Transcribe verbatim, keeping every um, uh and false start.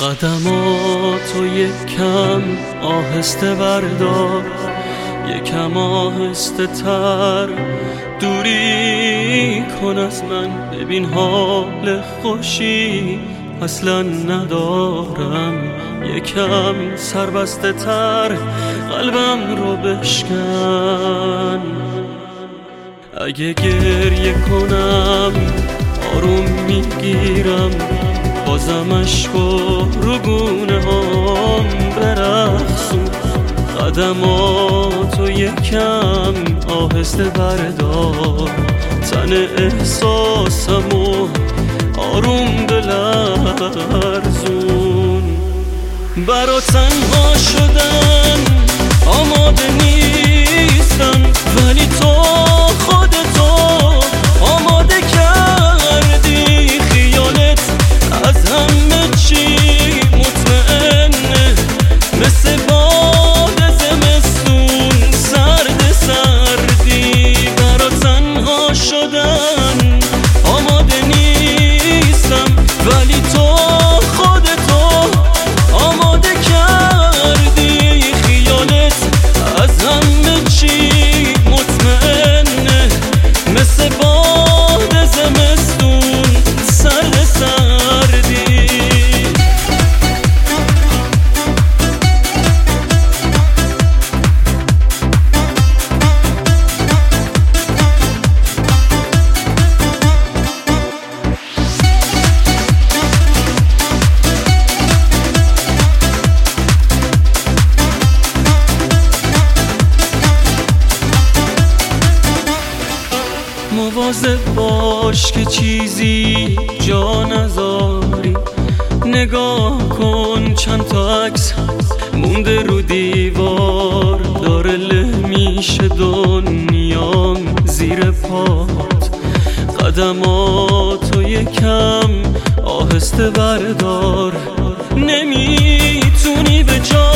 قدماتو یکم آهسته بردار، یکم آهسته تر دوری کن از من. ببین حال خوشی اصلا ندارم، یکم سربسته تر قلبم رو بشکن. اگه گریه کنم آروم میگیرم، بازم عشقو رو گونه هم برقصون. قدماتو یکم آهسته بردار، تن احساسمو آروم بلرزون. برا تنها شدن آماده نیستم، ولی تو خودتو آماده کردی. خیالت از همه چی مطمئنه، مثل باد زمستون سرد سردی. برا تنها شدن آماده نیستم، ولی تو خودتو آماده کردی. خیالت از همه چی مطمئنه، مثل باد زمستون سرد سردی. مواظب باش که چیزی جا نذاری. نگاه کن چند تا عکس مونده رو دیوار، داره له میشه دنیام زیر پات. قدماتو یکم آهسته بردار، نمیتونی به جا